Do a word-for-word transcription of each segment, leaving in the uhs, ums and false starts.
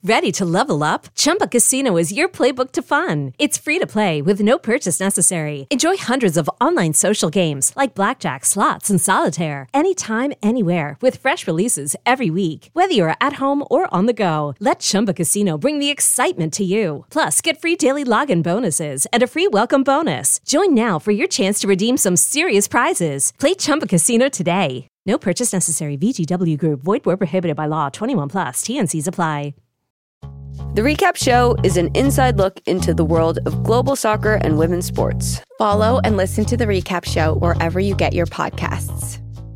Ready to level up? Chumba Casino is your playbook to fun. It's free to play with no purchase necessary. Enjoy hundreds of online social games like blackjack, slots, and solitaire. Anytime, anywhere with fresh releases every week. Whether you're at home or on the go, let Chumba Casino bring the excitement to you. Plus, get free daily login bonuses and a free welcome bonus. Join now for your chance to redeem some serious prizes. Play Chumba Casino today. No purchase necessary. V G W Group. Void where prohibited by law. twenty-one plus. T N Cs apply. The Recap Show is an inside look into the world of global soccer and women's sports. Follow and listen to The Recap Show wherever you get your podcasts.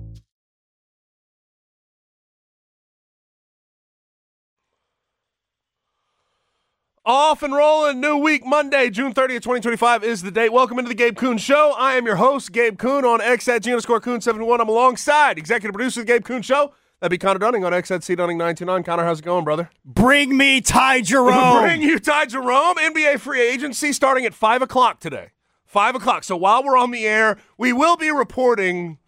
Off and rolling, new week, Monday, June thirtieth, twenty twenty-five is the date. Welcome into the Gabe Kuhn Show. I am your host, Gabe Kuhn, on X at G underscore Kuhn seventy-one. I'm alongside executive producer of the Gabe Kuhn Show. That'd be Connor Dunning on X at C Dunning nine two nine. Connor, how's it going, brother? Bring me Ty Jerome. Bring you Ty Jerome. N B A free agency starting at five o'clock today. five o'clock. So while we're on the air, we will be reporting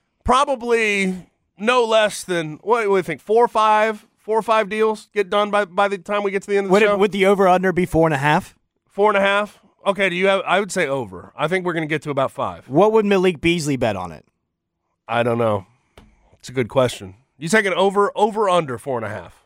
probably no less than, what do you think, four or five, four or five deals get done by, by the time we get to the end of the would show? It, would the over-under be four and a half? Four and a half? Okay, do you have, I would say over. I think we're going to get to about five. What would Malik Beasley bet on it? I don't know. It's a good question. You taking over, over, under four and a half?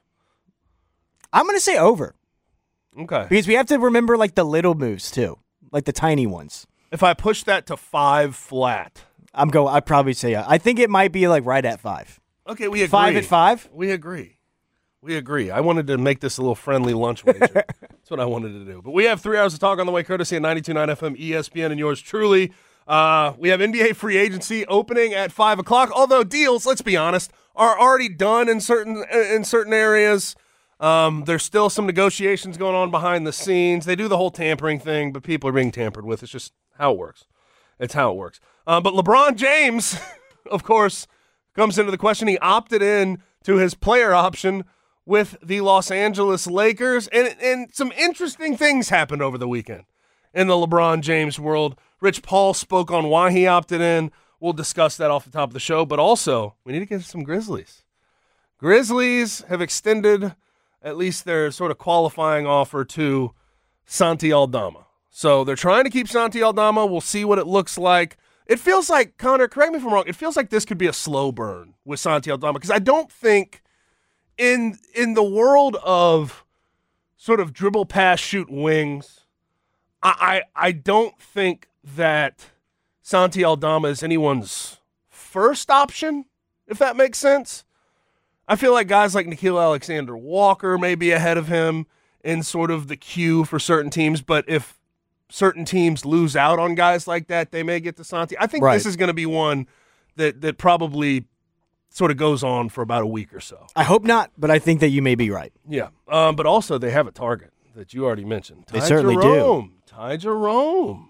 I'm going to say over. Okay. Because we have to remember, like, the little moves, too. Like, the tiny ones. If I push that to five flat. I'm go. I'd probably say, uh, I think it might be, like, right at five. Okay, we agree. Five at five? We agree. We agree. I wanted to make this a little friendly lunch wager. That's what I wanted to do. But we have three hours to talk on the way, courtesy of ninety-two point nine F M E S P N and yours truly. Uh, we have N B A free agency opening at five o'clock, although deals, let's be honest, are already done in certain in certain areas. Um, there's still some negotiations going on behind the scenes. They do the whole tampering thing, but people are being tampered with. It's just how it works. It's how it works. Uh, but LeBron James, of course, comes into the question. He opted in to his player option with the Los Angeles Lakers, and, and some interesting things happened over the weekend in the LeBron James world. Rich Paul spoke on why he opted in. We'll discuss that off the top of the show, but also we need to get some Grizzlies. Grizzlies have extended at least their sort of qualifying offer to Santi Aldama. So they're trying to keep Santi Aldama. We'll see what it looks like. It feels like, Connor, correct me if I'm wrong, it feels like this could be a slow burn with Santi Aldama because I don't think in in the world of sort of dribble, pass, shoot wings, I I, I don't think that Santi Aldama is anyone's first option, if that makes sense. I feel like guys like Nickeil Alexander-Walker may be ahead of him in sort of the queue for certain teams, but if certain teams lose out on guys like that, they may get to Santi. I think right. This is going to be one that that probably sort of goes on for about a week or so. I hope not, but I think that you may be right. Yeah, um, but also they have a target that you already mentioned. They Ty certainly Jerome. do. Ty Jerome.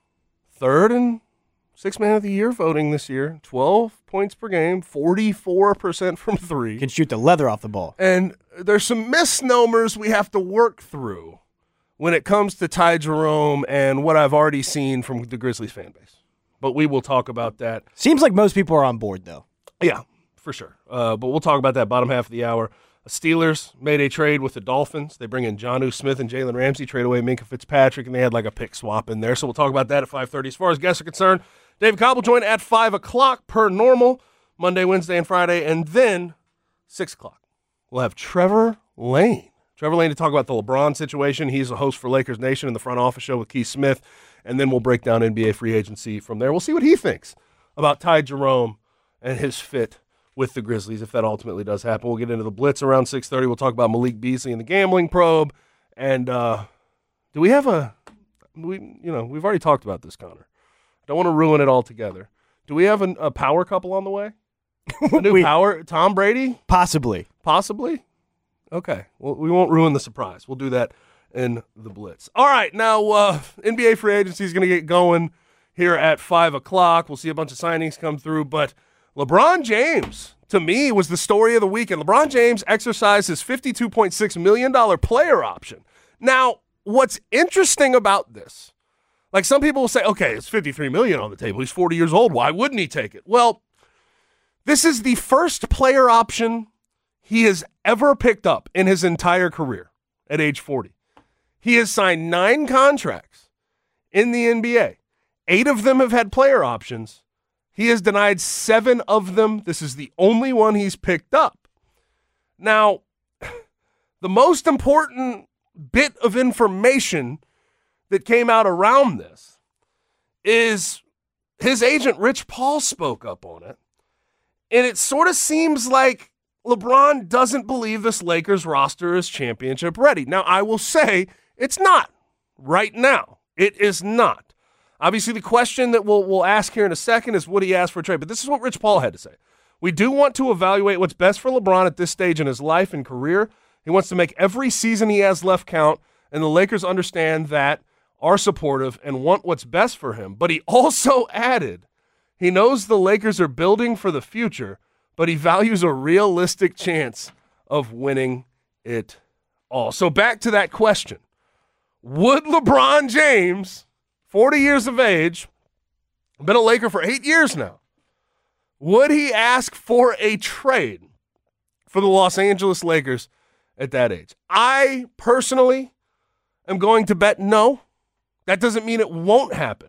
Third and sixth man of the year voting this year. twelve points per game, forty-four percent from three. Can shoot the leather off the ball. And there's some misnomers we have to work through when it comes to Ty Jerome and what I've already seen from the Grizzlies fan base. But we will talk about that. Seems like most people are on board, though. Yeah, for sure. Uh, but we'll talk about that bottom half of the hour. The Steelers made a trade with the Dolphins. They bring in Jonnu Smith and Jalen Ramsey, trade away Minkah Fitzpatrick, and they had like a pick swap in there. So we'll talk about that at five thirty. As far as guests are concerned, David Cobb will join at five o'clock per normal, Monday, Wednesday, and Friday. And then six o'clock, we'll have Trevor Lane. Trevor Lane to talk about the LeBron situation. He's a host for Lakers Nation in the front office show with Keith Smith. And then we'll break down N B A free agency from there. We'll see what he thinks about Ty Jerome and his fit with the Grizzlies, if that ultimately does happen. We'll get into the Blitz around six thirty. We'll talk about Malik Beasley and the gambling probe. And uh, do we have a we? You know, we've already talked about this, Connor. I don't want to ruin it all together. Do we have an, a power couple on the way? A new we, power? Tom Brady? Possibly. Possibly? Okay. Well, we won't ruin the surprise. We'll do that in the Blitz. All right. Now, uh, N B A free agency is going to get going here at five o'clock. We'll see a bunch of signings come through, but LeBron James, to me, was the story of the weekend. LeBron James exercised his fifty-two point six million dollars player option. Now, what's interesting about this, like some people will say, okay, it's fifty-three million dollars on the table. He's forty years old. Why wouldn't he take it? Well, this is the first player option he has ever picked up in his entire career. at age forty. He has signed nine contracts in the N B A. Eight of them have had player options. He has denied seven of them. This is the only one he's picked up. Now, the most important bit of information that came out around this is his agent, Rich Paul, spoke up on it. And it sort of seems like LeBron doesn't believe this Lakers roster is championship ready. Now, I will say it's not right now. It is not. Obviously, the question that we'll, we'll ask here in a second is, would he ask for a trade? But this is what Rich Paul had to say. We do want to evaluate what's best for LeBron at this stage in his life and career. He wants to make every season he has left count, and the Lakers understand that, are supportive, and want what's best for him. But he also added, he knows the Lakers are building for the future, but he values a realistic chance of winning it all. So back to that question. Would LeBron James, forty years of age, been a Laker for eight years now, would he ask for a trade for the Los Angeles Lakers at that age? I personally am going to bet no. That doesn't mean it won't happen.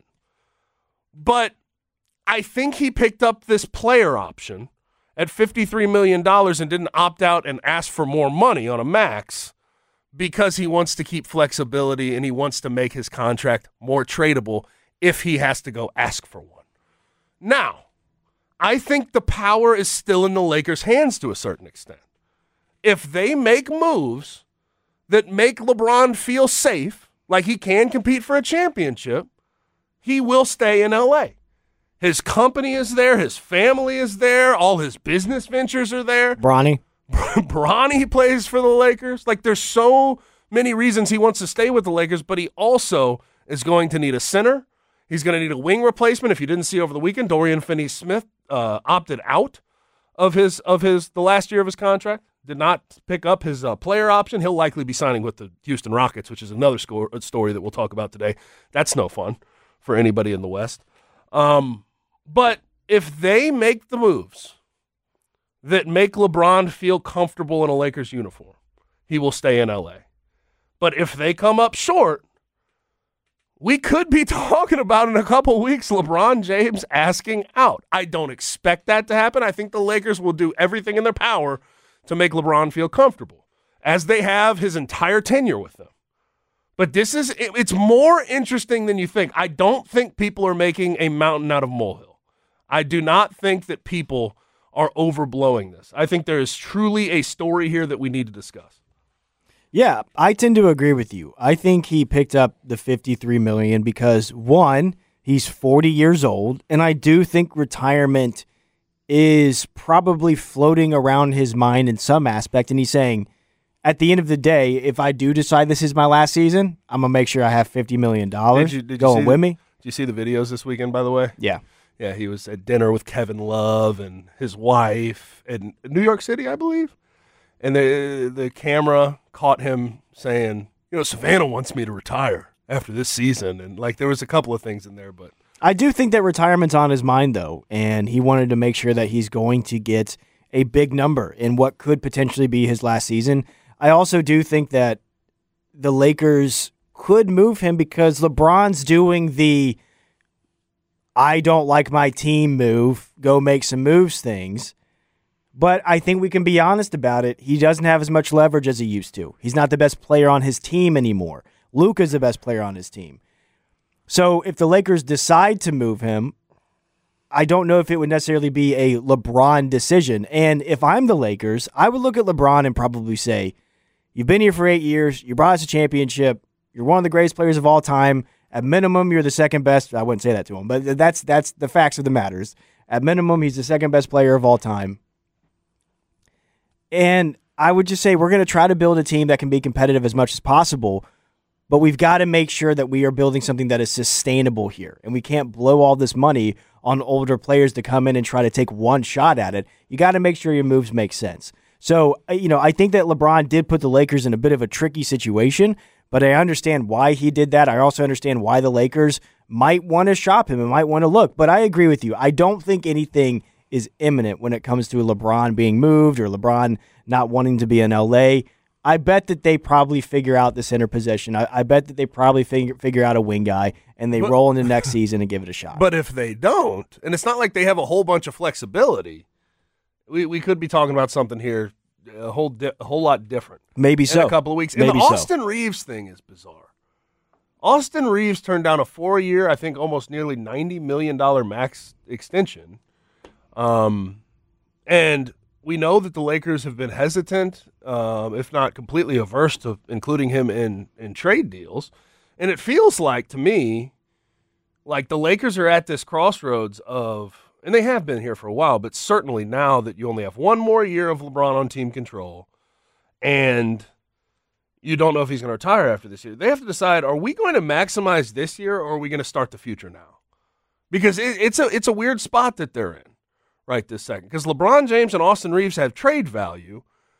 But I think he picked up this player option at fifty-three million dollars and didn't opt out and ask for more money on a max because he wants to keep flexibility and he wants to make his contract more tradable if he has to go ask for one. Now, I think the power is still in the Lakers' hands to a certain extent. If they make moves that make LeBron feel safe, like he can compete for a championship, he will stay in L A. His company is there. His family is there. All his business ventures are there. Bronny. Bronny plays for the Lakers. Like, there's so many reasons he wants to stay with the Lakers, but he also is going to need a center. He's going to need a wing replacement. If you didn't see over the weekend, Dorian Finney-Smith uh, opted out of his of his the last year of his contract. Did not pick up his uh, player option. He'll likely be signing with the Houston Rockets, which is another score, story that we'll talk about today. That's no fun for anybody in the West. Um, but if they make the moves that make LeBron feel comfortable in a Lakers uniform, he will stay in L A. But if they come up short, we could be talking about in a couple weeks LeBron James asking out. I don't expect that to happen. I think the Lakers will do everything in their power to make LeBron feel comfortable, as they have his entire tenure with them. But this is, it's more interesting than you think. I don't think people are making a mountain out of molehill. I do not think that people are overblowing this. I think there is truly a story here that we need to discuss. Yeah, I tend to agree with you. I think he picked up the fifty-three million dollars because, one, he's forty years old, and I do think retirement is probably floating around his mind in some aspect, and he's saying, at the end of the day, if I do decide this is my last season, I'm going to make sure I have fifty million dollars did you, did going you with the, me. Did you see the videos this weekend, by the way? Yeah. Yeah, he was at dinner with Kevin Love and his wife in New York City, I believe. And the the camera caught him saying, you know, Savannah wants me to retire after this season. And, like, there was a couple of things in there. But I do think that retirement's on his mind, though, and he wanted to make sure that he's going to get a big number in what could potentially be his last season. I also do think that the Lakers could move him because LeBron's doing the I don't like my team move, go make some moves things. But I think we can be honest about it. He doesn't have as much leverage as he used to. He's not the best player on his team anymore. Luka's the best player on his team. So if the Lakers decide to move him, I don't know if it would necessarily be a LeBron decision. And if I'm the Lakers, I would look at LeBron and probably say, you've been here for eight years. You brought us a championship. You're one of the greatest players of all time. At minimum, you're the second best. I wouldn't say that to him, but that's that's the facts of the matters. At minimum, he's the second best player of all time. And I would just say we're going to try to build a team that can be competitive as much as possible, but we've got to make sure that we are building something that is sustainable here. And we can't blow all this money on older players to come in and try to take one shot at it. You got to make sure your moves make sense. So, you know, I think that LeBron did put the Lakers in a bit of a tricky situation, but I understand why he did that. I also understand why the Lakers might want to shop him and might want to look. But I agree with you. I don't think anything is imminent when it comes to LeBron being moved or LeBron not wanting to be in L A. I bet that they probably figure out the center position. I, I bet that they probably figure figure out a wing guy, and they but, roll into next season and give it a shot. But if they don't, and it's not like they have a whole bunch of flexibility, we we could be talking about something here a whole di- a whole lot different. Maybe in so. a couple of weeks. Maybe and the so. Austin Reeves thing is bizarre. Austin Reeves turned down a four-year, I think almost nearly ninety million dollars max extension. Um, and we know that the Lakers have been hesitant, um, if not completely averse to including him in, in trade deals. And it feels like, to me, like the Lakers are at this crossroads of, and they have been here for a while, but certainly now that you only have one more year of LeBron on team control, and you don't know if he's going to retire after this year. They have to decide, are we going to maximize this year or are we going to start the future now? Because it, it's a it's a weird spot that they're in right this second. Because LeBron James and Austin Reeves have trade value.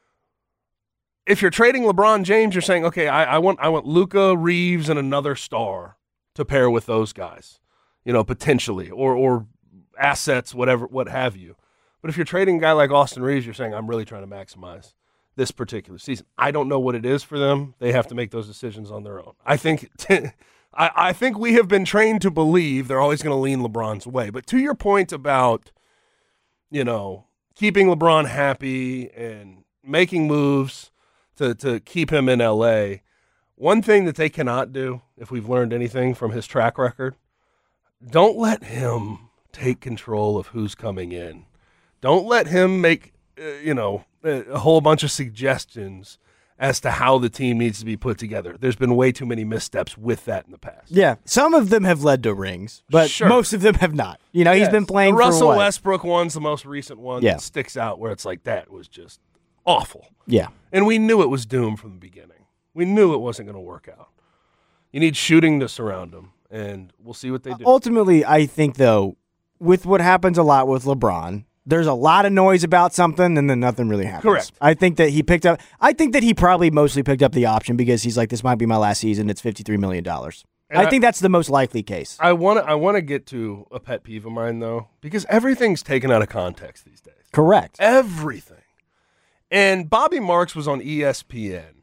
If you're trading LeBron James, you're saying, okay, I, I want I want Luka, Reeves, and another star to pair with those guys, you know, potentially, or or assets, whatever, what have you. But if you're trading a guy like Austin Reeves, you're saying, I'm really trying to maximize this particular season. I don't know what it is for them. They have to make those decisions on their own. I think I, I think we have been trained to believe they're always going to lean LeBron's way. But to your point about, you know, keeping LeBron happy and making moves to, to keep him in L A, one thing that they cannot do, if we've learned anything from his track record, don't let him take control of who's coming in. Don't let him make, uh, you know, a whole bunch of suggestions as to how the team needs to be put together. There's been way too many missteps with that in the past. Yeah, some of them have led to rings, but Sure. most of them have not. You know, Yes. he's been playing the Russell for what? Westbrook one's the most recent one Yeah. that sticks out where it's like, that was just awful. Yeah. And we knew it was doomed from the beginning. We knew it wasn't going to work out. You need shooting to surround him, and we'll see what they do. Ultimately, I think, though, with what happens a lot with LeBron, there's a lot of noise about something, and then nothing really happens. Correct. I think that he picked up. I think that he probably mostly picked up the option because he's like, this might be my last season. It's fifty-three million dollars. I, I- think that's the most likely case. I want to I want to get to a pet peeve of mine, though, because everything's taken out of context these days. Correct. Everything. And Bobby Marks was on E S P N,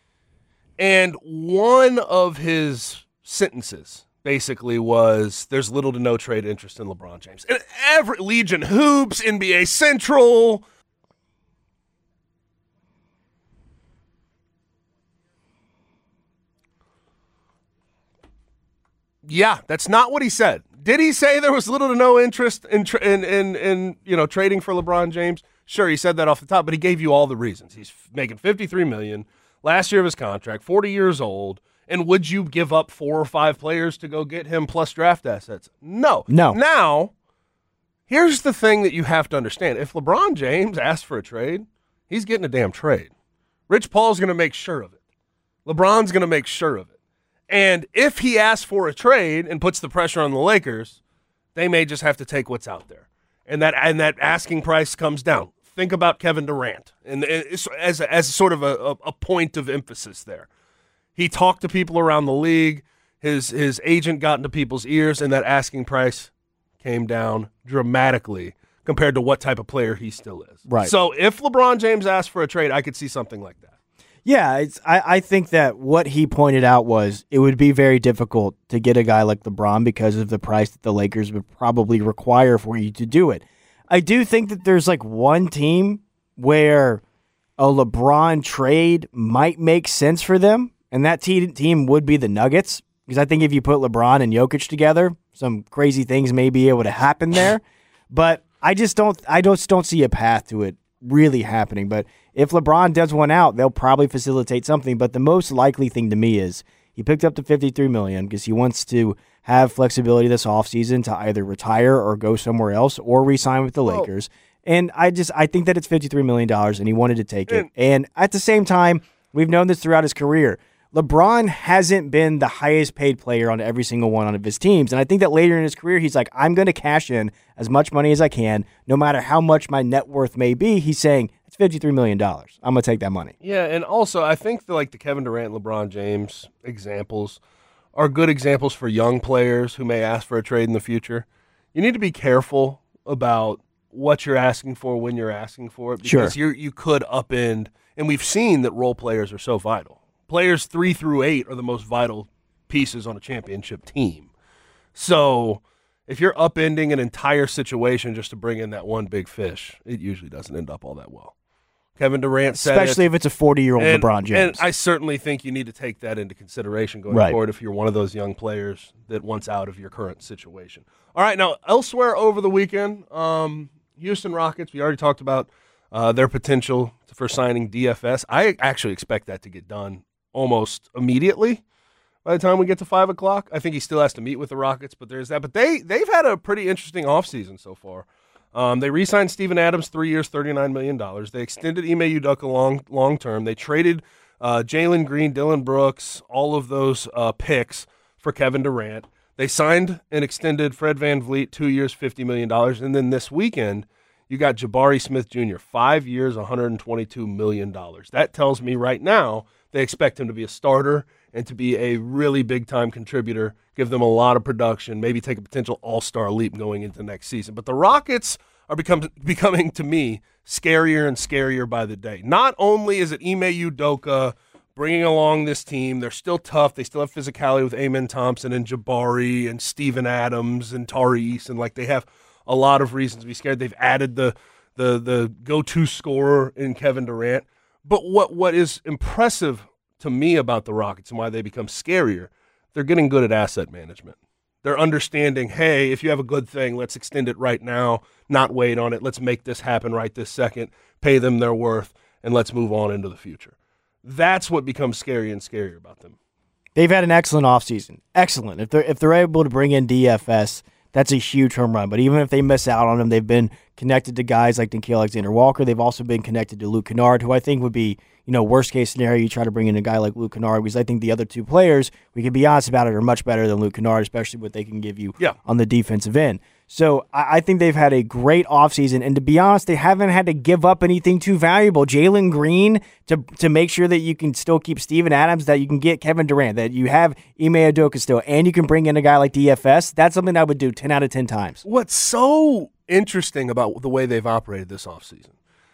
and one of his sentences basically was, there's little to no trade interest in LeBron James. And every Legion Hoops, N B A Central. Yeah, that's not what he said. Did he say there was little to no interest in tra- in, in in you know trading for LeBron James? Sure, he said that off the top, but he gave you all the reasons. He's f- making fifty-three million dollars last year of his contract, forty years old. And would you give up four or five players to go get him plus draft assets? No. No. Now, here's the thing that you have to understand. If LeBron James asks for a trade, he's getting a damn trade. Rich Paul's going to make sure of it. LeBron's going to make sure of it. And if he asks for a trade and puts the pressure on the Lakers, they may just have to take what's out there. And that and that asking price comes down. Think about Kevin Durant and as as sort of a, a point of emphasis there. He talked to people around the league. His his agent got into people's ears, and that asking price came down dramatically compared to what type of player he still is. Right. So if LeBron James asked for a trade, I could see something like that. Yeah, it's, I, I think that what he pointed out was it would be very difficult to get a guy like LeBron because of the price that the Lakers would probably require for you to do it. I do think that there's like one team where a LeBron trade might make sense for them, and that te- team would be the Nuggets, because I think if you put LeBron and Jokic together, some crazy things may be able to happen there. But I just don't I just don't see a path to it really happening. But if LeBron does one out, they'll probably facilitate something. But the most likely thing to me is he picked up the fifty-three million dollars because he wants to have flexibility this offseason to either retire or go somewhere else or re-sign with the Well, Lakers. And I just I think that it's fifty-three million dollars, and he wanted to take it. And at the same time, we've known this throughout his career. LeBron hasn't been the highest paid player on every single one of his teams. And I think that later in his career, he's like, I'm going to cash in as much money as I can, no matter how much my net worth may be. He's saying, it's fifty-three million dollars. I'm going to take that money. Yeah, and also I think the, like the Kevin Durant, LeBron James examples are good examples for young players who may ask for a trade in the future. You need to be careful about what you're asking for when you're asking for it, because Sure. you you could upend And we've seen that role players are so vital. Players three through eight are the most vital pieces on a championship team. So if you're upending an entire situation just to bring in that one big fish, it usually doesn't end up all that well. Kevin Durant said Especially it, if it's a forty-year-old and, LeBron James. And I certainly think you need to take that into consideration going right. forward if you're one of those young players that wants out of your current situation. All right, now, elsewhere over the weekend, um, Houston Rockets, we already talked about uh, their potential for signing D F S. I actually expect that to get done almost immediately by the time we get to five o'clock. I think he still has to meet with the Rockets, but there's that. But they, they've had a pretty interesting offseason so far. Um, they re-signed Steven Adams, three years, thirty-nine million dollars. They extended Ime Udoka long, long term. They traded uh, Jalen Green, Dylan Brooks, all of those uh, picks for Kevin Durant. They signed and extended Fred VanVleet, two years, fifty million dollars. And then this weekend, you got Jabari Smith Junior, five years, one hundred twenty-two million dollars. That tells me right now they expect him to be a starter and to be a really big-time contributor, give them a lot of production, maybe take a potential all-star leap going into next season. But the Rockets are become, becoming, to me, scarier and scarier by the day. Not only is it Ime Udoka bringing along this team, they're still tough. They still have physicality with Amen Thompson and Jabari and Steven Adams and Tariq, and like they have a lot of reasons to be scared. They've added the the the go-to scorer in Kevin Durant. But what what is impressive to me about the Rockets and why they become scarier, they're getting good at asset management. They're understanding, hey, if you have a good thing, let's extend it right now, not wait on it. Let's make this happen right this second, pay them their worth, and let's move on into the future. That's what becomes scary and scarier about them. They've had an excellent offseason. Excellent. If they're if they're able to bring in D F S, that's a huge home run. But even if they miss out on him, they've been connected to guys like Nickeil Alexander-Walker. They've also been connected to Luke Kennard, who I think would be, you know, worst case scenario, you try to bring in a guy like Luke Kennard, because I think the other two players, we can be honest about it, are much better than Luke Kennard, especially what they can give you yeah. on the defensive end. So I, I think they've had a great offseason, and to be honest, they haven't had to give up anything too valuable. Jalen Green, to to make sure that you can still keep Steven Adams, that you can get Kevin Durant, that you have Ime Udoka still, and you can bring in a guy like D F S, that's something I would do ten out of ten times. What's so interesting about the way they've operated this offseason,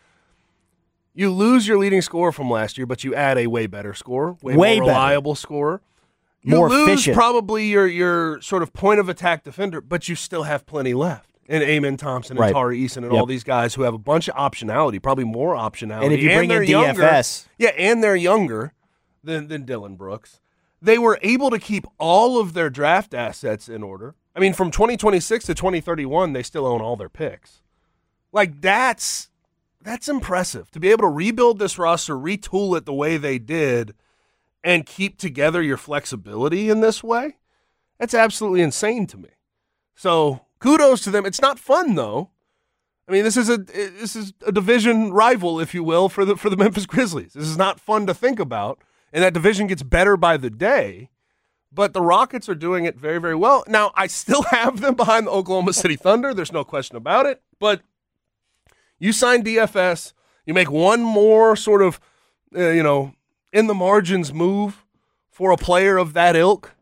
you lose your leading scorer from last year, but you add a way better scorer, way, way more better. reliable scorer. You more lose efficient. probably your your sort of point of attack defender, but you still have plenty left. And Amen Thompson and right. Tari Eason and yep. all these guys who have a bunch of optionality, probably more optionality. And if you bring and in D F S. Younger, yeah, and they're younger than, than Dylan Brooks. They were able to keep all of their draft assets in order. I mean, from twenty twenty-six to twenty thirty-one, they still own all their picks. Like, that's that's impressive. To be able to rebuild this roster, retool it the way they did, and keep together your flexibility in this way, that's absolutely insane to me. So kudos to them. It's not fun, though. I mean, this is a this is a division rival, if you will, for the for the Memphis Grizzlies. This is not fun to think about, and that division gets better by the day. But the Rockets are doing it very, very well. Now, I still have them behind the Oklahoma City Thunder. There's no question about it. But you sign D F S, you make one more sort of, uh, you know, in the margins move for a player of that ilk.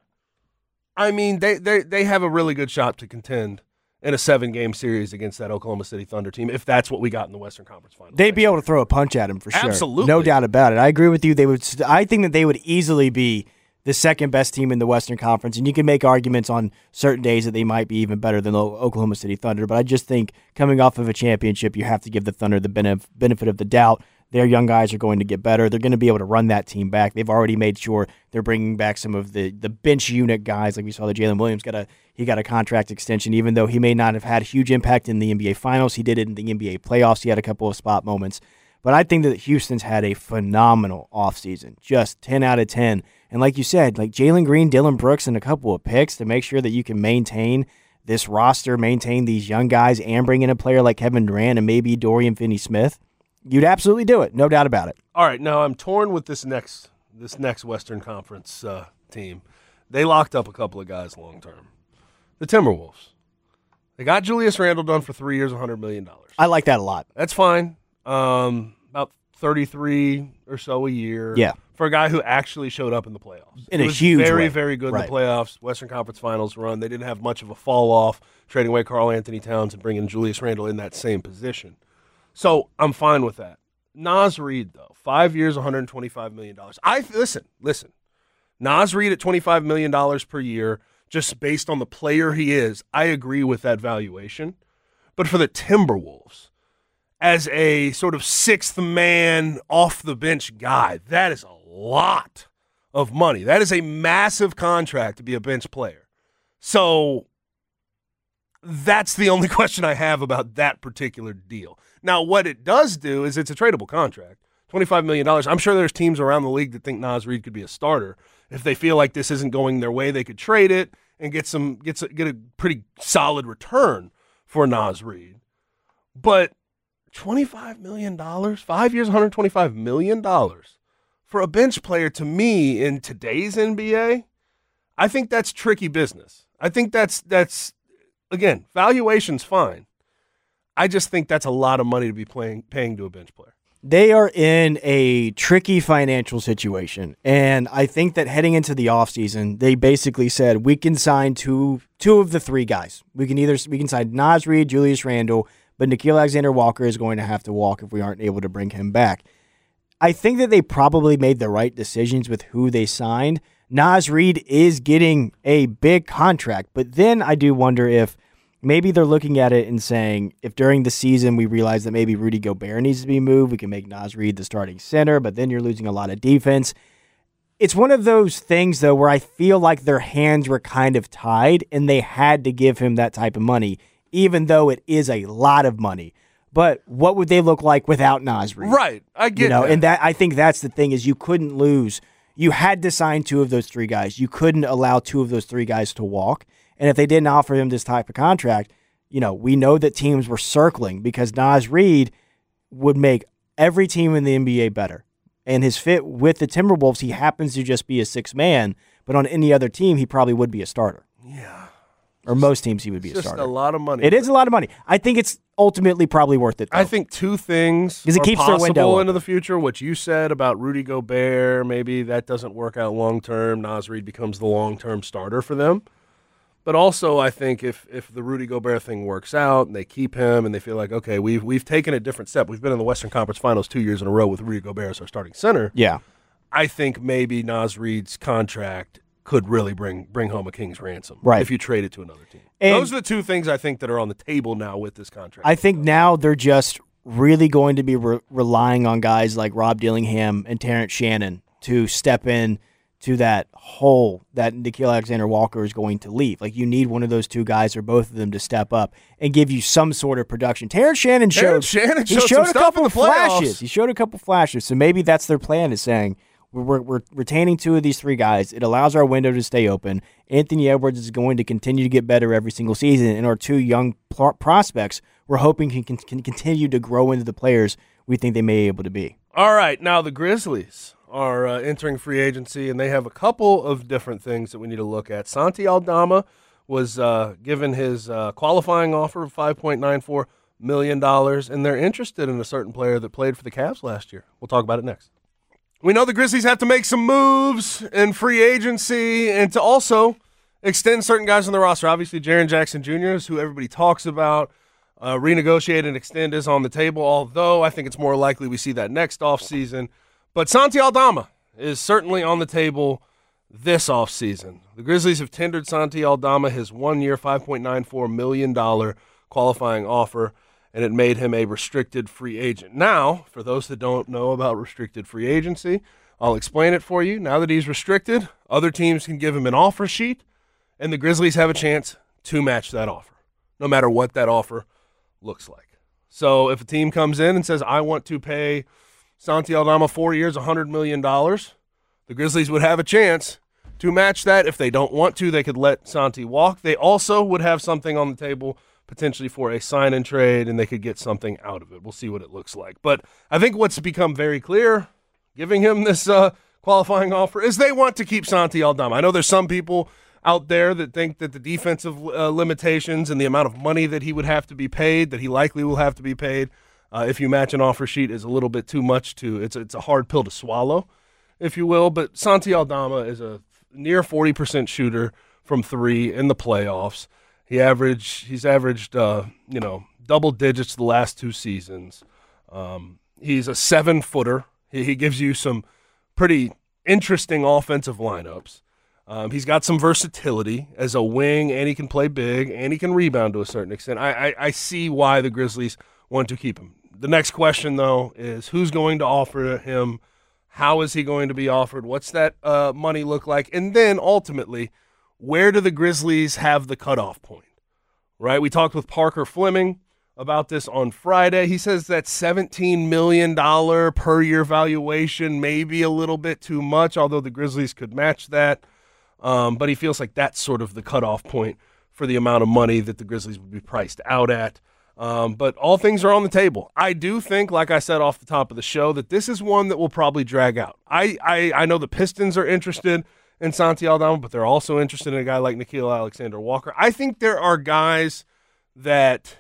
I mean, they, they, they have a really good shot to contend in a seven-game series against that Oklahoma City Thunder team, if that's what we got in the Western Conference Finals. They'd be able to throw a punch at him for sure. Absolutely. No doubt about it. I agree with you. They would. I think that they would easily be the second best team in the Western Conference, and you can make arguments on certain days that they might be even better than the Oklahoma City Thunder, but I just think coming off of a championship, you have to give the Thunder the benef- benefit of the doubt. Their young guys are going to get better. They're going to be able to run that team back. They've already made sure they're bringing back some of the, the bench unit guys, like we saw that Jalen Williams got a he got a contract extension, even though he may not have had a huge impact in the N B A Finals. He did it in the N B A playoffs. He had a couple of spot moments. But I think that Houston's had a phenomenal offseason, just ten out of ten. And like you said, like Jalen Green, Dylan Brooks, and a couple of picks to make sure that you can maintain this roster, maintain these young guys, and bring in a player like Kevin Durant and maybe Dorian Finney-Smith, you'd absolutely do it, no doubt about it. All right, now I'm torn with this next this next Western Conference uh, team. They locked up a couple of guys long term. The Timberwolves. They got Julius Randle done for three years, one hundred million dollars. I like that a lot. That's fine. Um, about thirty-three or so a year. Yeah. For a guy who actually showed up in the playoffs. In he a was huge very, way. very good Right. in the playoffs. Western Conference Finals run. They didn't have much of a fall off, trading away Karl Anthony Towns and bringing Julius Randle in that same position. So I'm fine with that. Naz Reid, though, five years, one hundred twenty-five million dollars. I Listen, listen. Naz Reid at twenty-five million dollars per year, just based on the player he is, I agree with that valuation. But for the Timberwolves, as a sort of sixth man off the bench guy, that is a lot of money. That is a massive contract to be a bench player. So that's the only question I have about that particular deal. Now, what it does do is it's a tradable contract, twenty-five million dollars. I'm sure there's teams around the league that think Naz Reid could be a starter. If they feel like this isn't going their way, they could trade it and get some get some, get a pretty solid return for Naz Reid. But twenty-five million dollars, five years, one hundred twenty-five million dollars for a bench player, to me, in today's N B A, I think that's tricky business. I think that's, that's again, valuation's fine. I just think that's a lot of money to be playing, paying to a bench player. They are in a tricky financial situation, and I think that heading into the offseason, they basically said, we can sign two two of the three guys. We can either we can sign Naz Reid, Julius Randle, but Nickeil Alexander-Walker is going to have to walk if we aren't able to bring him back. I think that they probably made the right decisions with who they signed. Naz Reid is getting a big contract, but then I do wonder if maybe they're looking at it and saying, if during the season we realize that maybe Rudy Gobert needs to be moved, we can make Naz Reid the starting center, but then you're losing a lot of defense. It's one of those things, though, where I feel like their hands were kind of tied and they had to give him that type of money, even though it is a lot of money. But what would they look like without Naz Reid? Right, I get you know, that. And that I think that's the thing, is you couldn't lose. You had to sign two of those three guys. You couldn't allow two of those three guys to walk. And if they didn't offer him this type of contract, you know, we know that teams were circling because Naz Reid would make every team in the N B A better. And his fit with the Timberwolves, he happens to just be a six man, but on any other team, he probably would be a starter. Yeah. Or most teams, he would be It's a starter. just a lot of money. It is a lot of money. I think it's ultimately probably worth it, though. I think two things 'Cause it are keeps their window possible open. into the future. What you said about Rudy Gobert, maybe that doesn't work out long term. Naz Reid becomes the long term starter for them. But also, I think if if the Rudy Gobert thing works out and they keep him and they feel like, okay, we've we've taken a different step. We've been in the Western Conference Finals two years in a row with Rudy Gobert as our starting center. Yeah. I think maybe Naz Reid's contract could really bring bring home a king's ransom Right. if you trade it to another team. And those are the two things I think that are on the table now with this contract. I think now they're just really going to be re- relying on guys like Rob Dillingham and Terrence Shannon to step in to that hole that Nickeil Alexander-Walker is going to leave. Like, you need one of those two guys or both of them to step up and give you some sort of production. Terrence Shannon showed, Terrence Shannon he showed showed some a stuff couple in of the playoffs. flashes. He showed a couple flashes. So maybe that's their plan, is saying, we're, we're, we're retaining two of these three guys. It allows our window to stay open. Anthony Edwards is going to continue to get better every single season, and our two young pl- prospects, we're hoping can, can, can continue to grow into the players we think they may be able to be. All right, now the Grizzlies are uh, entering free agency, and they have a couple of different things that we need to look at. Santi Aldama was uh, given his uh, qualifying offer of five point nine four million dollars, and they're interested in a certain player that played for the Cavs last year. We'll talk about it next. We know the Grizzlies have to make some moves in free agency and to also extend certain guys on the roster. Obviously, Jaren Jackson Junior is who everybody talks about. Uh, renegotiate and extend is on the table, although I think it's more likely we see that next offseason. But Santi Aldama is certainly on the table this offseason. The Grizzlies have tendered Santi Aldama his one-year, five point nine four million dollars qualifying offer, and it made him a restricted free agent. Now, for those that don't know about restricted free agency, I'll explain it for you. Now that he's restricted, other teams can give him an offer sheet, and the Grizzlies have a chance to match that offer, no matter what that offer looks like. So if a team comes in and says, I want to pay Santi Aldama four years, one hundred million dollars, the Grizzlies would have a chance to match that. If they don't want to, they could let Santi walk. They also would have something on the table potentially for a sign and trade, and they could get something out of it. We'll see what it looks like. But I think what's become very clear, giving him this uh, qualifying offer, is they want to keep Santi Aldama. I know there's some people out there that think that the defensive uh, limitations and the amount of money that he would have to be paid, that he likely will have to be paid, Uh, if you match an offer sheet, is a little bit too much to, it's, it's a hard pill to swallow, if you will. But Santi Aldama is a near forty percent shooter from three in the playoffs. He averaged, he's averaged, uh, you know, double digits the last two seasons. Um, He's a seven-footer. He, he gives you some pretty interesting offensive lineups. Um, he's got some versatility as a wing, and he can play big, and he can rebound to a certain extent. I, I, I see why the Grizzlies want to keep him. The next question, though, is who's going to offer him? How is he going to be offered? What's that uh, money look like? And then, ultimately, where do the Grizzlies have the cutoff point? Right? We talked with Parker Fleming about this on Friday. He says that seventeen million dollars per year valuation may be a little bit too much, although the Grizzlies could match that. Um, but he feels like that's sort of the cutoff point for the amount of money that the Grizzlies would be priced out at. Um, but all things are on the table. I do think, like I said off the top of the show, that this is one that will probably drag out. I, I, I know the Pistons are interested in Santi Aldama, but they're also interested in a guy like Nickeil Alexander-Walker. I think there are guys that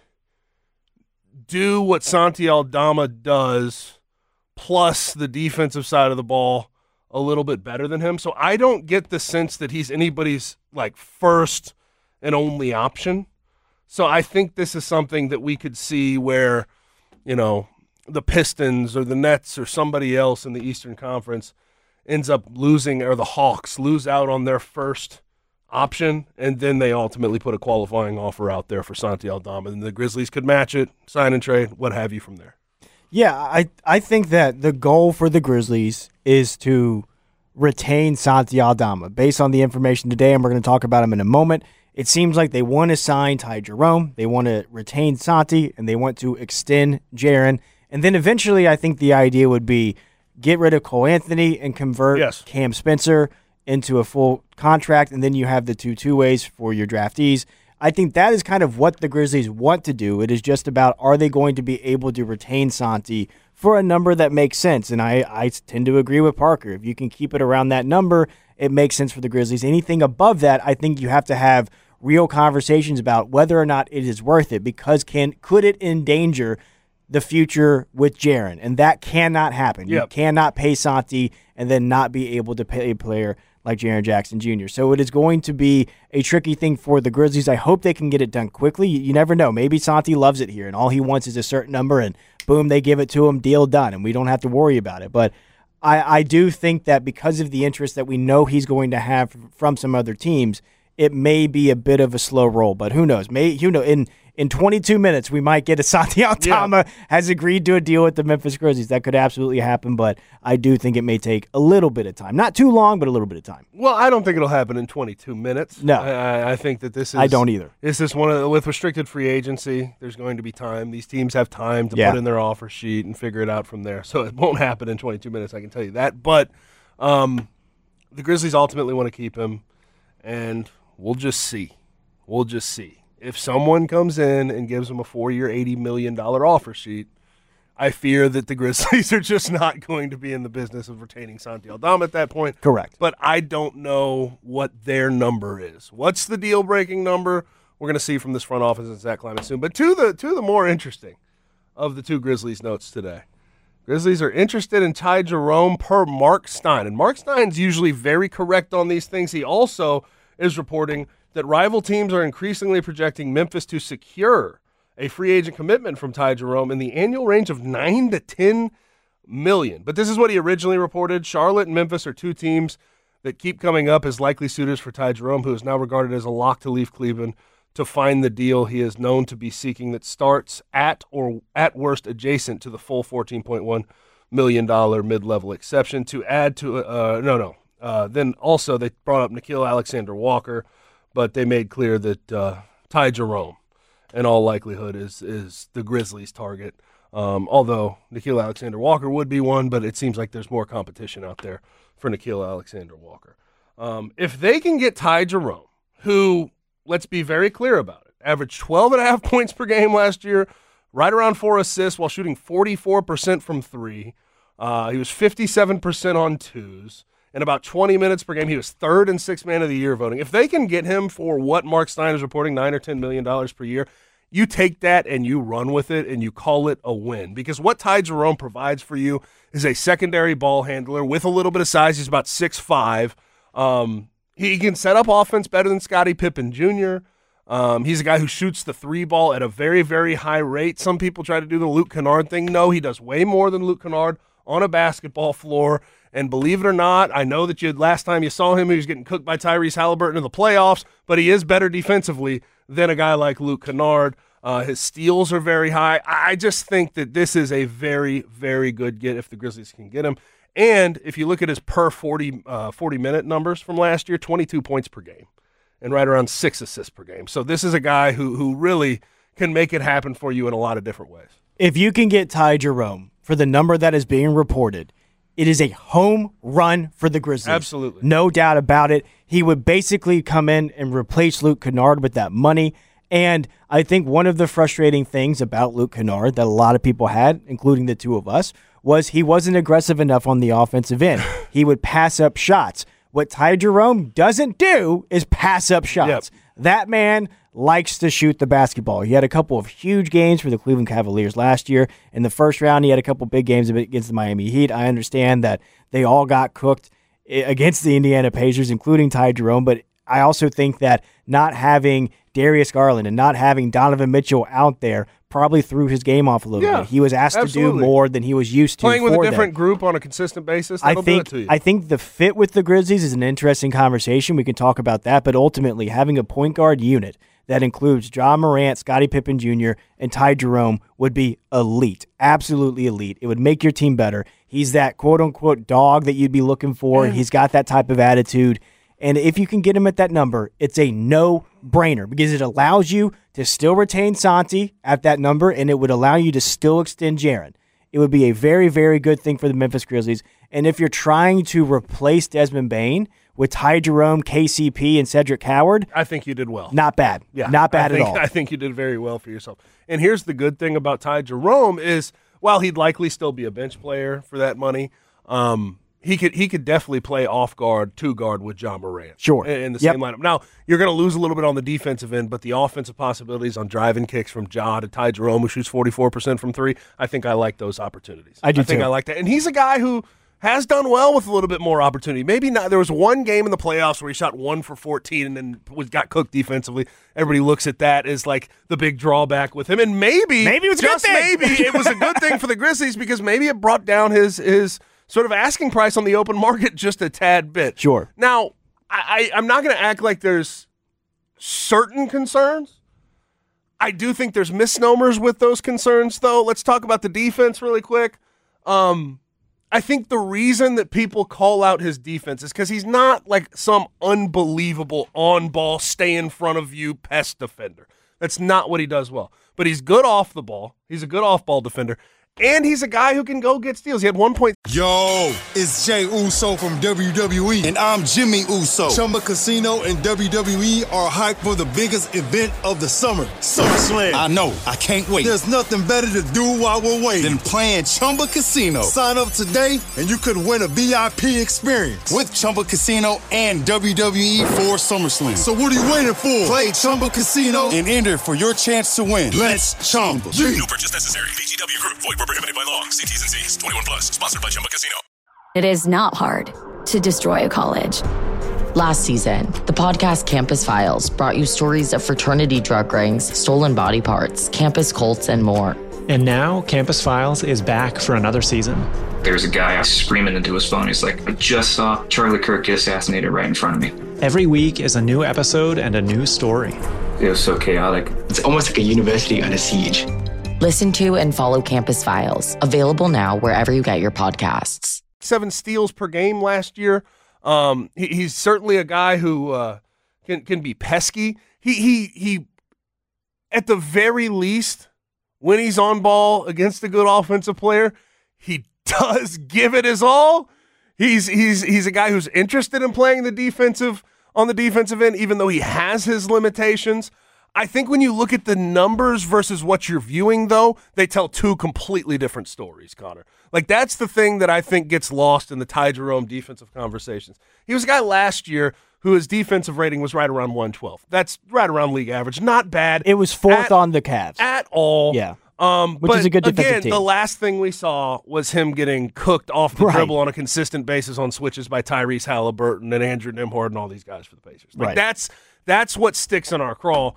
do what Santi Aldama does plus the defensive side of the ball a little bit better than him. So I don't get the sense that he's anybody's like first and only option. So I think this is something that we could see where, you know, the Pistons or the Nets or somebody else in the Eastern Conference ends up losing, or the Hawks lose out on their first option, and then they ultimately put a qualifying offer out there for Santi Aldama, and the Grizzlies could match it, sign and trade, what have you from there. Yeah, I, I think that the goal for the Grizzlies is to retain Santi Aldama. Based on the information today, and we're going to talk about him in a moment, it seems like they want to sign Ty Jerome, they want to retain Santi, and they want to extend Jaren. And then eventually I think the idea would be get rid of Cole Anthony and convert yes. Cam Spencer into a full contract, and then you have the two two-ways for your draftees. I think that is kind of what the Grizzlies want to do. It is just about, are they going to be able to retain Santi for a number that makes sense? And I, I tend to agree with Parker. If you can keep it around that number, it makes sense for the Grizzlies. Anything above that, I think you have to have real conversations about whether or not it is worth it, because can could it endanger the future with Jaren? And that cannot happen. Yep. You cannot pay Santi and then not be able to pay a player like Jaren Jackson Junior So it is going to be a tricky thing for the Grizzlies. I hope they can get it done quickly. You, you never know. Maybe Santi loves it here, and all he wants is a certain number, and boom, they give it to him, deal done, and we don't have to worry about it. But I, I do think that because of the interest that we know he's going to have from some other teams, it may be a bit of a slow roll. But who knows? May you know in In twenty-two minutes, we might get a Santi Aldama yeah. has agreed to a deal with the Memphis Grizzlies. That could absolutely happen, but I do think it may take a little bit of time. Not too long, but a little bit of time. Well, I don't think it'll happen in twenty-two minutes. No. I, I think that this is... I don't either. This is one of the, with restricted free agency, there's going to be time. These teams have time to yeah. put in their offer sheet and figure it out from there. So it won't happen in twenty-two minutes, I can tell you that. But um, the Grizzlies ultimately want to keep him, and we'll just see. We'll just see. If someone comes in and gives them a four-year, eighty million dollars offer sheet, I fear that the Grizzlies are just not going to be in the business of retaining Santi Aldama at that point. Correct. But I don't know what their number is. What's the deal-breaking number? We're going to see from this front office and Zach Kleiman soon. But to the to the more interesting of the two Grizzlies notes today, Grizzlies are interested in Ty Jerome per Mark Stein. And Mark Stein's usually very correct on these things. He also is reporting that rival teams are increasingly projecting Memphis to secure a free agent commitment from Ty Jerome in the annual range of nine to ten million. But this is what he originally reported. Charlotte and Memphis are two teams that keep coming up as likely suitors for Ty Jerome, who is now regarded as a lock to leave Cleveland to find the deal he is known to be seeking that starts at or at worst adjacent to the full fourteen point one million dollars mid-level exception. To add to uh, no no. Uh, then also they brought up Nickeil Alexander-Walker, but they made clear that uh, Ty Jerome, in all likelihood, is is the Grizzlies' target. Um, although Nickeil Alexander-Walker would be one, but it seems like there's more competition out there for Nickeil Alexander-Walker. Um, if they can get Ty Jerome, who, let's be very clear about it, averaged twelve and a half points per game last year, right around four assists while shooting forty-four percent from three. Uh, he was fifty-seven percent on twos. In about twenty minutes per game, he was third in sixth man of the year voting. If they can get him for what Mark Stein is reporting, nine or ten million dollars per year, you take that and you run with it and you call it a win. Because what Ty Jerome provides for you is a secondary ball handler with a little bit of size. He's about six five. Um, he can set up offense better than Scottie Pippen Junior Um, he's a guy who shoots the three ball at a very, very high rate. Some people try to do the Luke Kennard thing. No, he does way more than Luke Kennard on a basketball floor. And believe it or not, I know that you last time you saw him, he was getting cooked by Tyrese Halliburton in the playoffs, but he is better defensively than a guy like Luke Kennard. Uh, his steals are very high. I just think that this is a very, very good get if the Grizzlies can get him. And if you look at his per forty, uh, forty-minute numbers from last year, twenty-two points per game and right around six assists per game. So this is a guy who who really can make it happen for you in a lot of different ways. If you can get Ty Jerome for the number that is being reported, it is a home run for the Grizzlies. Absolutely. No doubt about it. He would basically come in and replace Luke Kennard with that money. And I think one of the frustrating things about Luke Kennard that a lot of people had, including the two of us, was he wasn't aggressive enough on the offensive end. He would pass up shots. What Ty Jerome doesn't do is pass up shots. Yep. That man likes to shoot the basketball. He had a couple of huge games for the Cleveland Cavaliers last year. In the first round, he had a couple big games against the Miami Heat. I understand that they all got cooked against the Indiana Pacers, including Ty Jerome, but I also think that not having Darius Garland and not having Donovan Mitchell out there probably threw his game off a little yeah, bit. He was asked absolutely. to do more than he was used to. Playing with a different them. group on a consistent basis, I that'll think, do it to you. I think the fit with the Grizzlies is an interesting conversation. We can talk about that, but ultimately having a point guard unit that includes Ja Morant, Scottie Pippen Junior, and Ty Jerome would be elite, absolutely elite. It would make your team better. He's that quote-unquote dog that you'd be looking for. Yeah. He's got that type of attitude. And if you can get him at that number, it's a no-brainer because it allows you to still retain Santi at that number, and it would allow you to still extend Jaren. It would be a very, very good thing for the Memphis Grizzlies. And if you're trying to replace Desmond Bane with Ty Jerome, K C P, and Cedric Howard, I think you did well. Not bad. Yeah, not bad I think, at all. I think you did very well for yourself. And here's the good thing about Ty Jerome is, while he'd likely still be a bench player for that money, um, He could he could definitely play off guard, two guard with Ja Morant. Sure. In, in the yep. same lineup. Now, you're going to lose a little bit on the defensive end, but the offensive possibilities on driving kicks from Ja to Ty Jerome, who shoots forty-four percent from three, I think I like those opportunities. I do I think too. I like that. And he's a guy who has done well with a little bit more opportunity. Maybe not. There was one game in the playoffs where he shot one for fourteen and then was got cooked defensively. Everybody looks at that as like the big drawback with him. And maybe, maybe it was just a good thing. maybe, it was a good thing for the Grizzlies because maybe it brought down his his sort of asking price on the open market just a tad bit. Sure. Now, I, I, I'm not going to act like there's certain concerns. I do think there's misnomers with those concerns, though. Let's talk about the defense really quick. Um, I think the reason that people call out his defense is because he's not like some unbelievable on-ball, stay-in-front-of-you pest defender. That's not what he does well. But he's good off the ball. He's a good off-ball defender. And he's a guy who can go get steals. He had one point. Yo, it's Jay Uso from W W E, and I'm Jimmy Uso. Chumba Casino and W W E are hyped for the biggest event of the summer, SummerSlam. I know, I can't wait. There's nothing better to do while we're waiting than playing Chumba Casino. Sign up today, and you could win a V I P experience with Chumba Casino and W W E for SummerSlam. So what are you waiting for? Play Chumba Casino and enter for your chance to win. Let's Chumba. No purchase necessary. V G W Group. Void where prohibited by law. See T's and C's. twenty-one plus. Sponsored by Chumba Casino. It is not hard to destroy a college. Last season, the podcast Campus Files brought you stories of fraternity drug rings, stolen body parts, campus cults, and more. And now, Campus Files is back for another season. There's a guy screaming into his phone. He's like, I just saw Charlie Kirk get assassinated right in front of me. Every week is a new episode and a new story. It was so chaotic. It's almost like a university under siege. Listen to and follow Campus Files, available now wherever you get your podcasts. Seven steals per game last year. Um, he, he's certainly a guy who uh, can can be pesky. He he he. At the very least, when he's on ball against a good offensive player, he does give it his all. He's he's he's a guy who's interested in playing the defensive on the defensive end, even though he has his limitations. I think when you look at the numbers versus what you're viewing, though, they tell two completely different stories, Connor. Like, that's the thing that I think gets lost in the Ty Jerome defensive conversations. He was a guy last year who his defensive rating was right around one twelve. That's right around league average. Not bad. It was fourth at, on the Cavs. At all. Yeah. Um, Which but is a good defensive again, team. The last thing we saw was him getting cooked off the right. dribble on a consistent basis on switches by Tyrese Halliburton and Andrew Nembhard and all these guys for the Pacers. Like, right. That's that's what sticks in our crawl.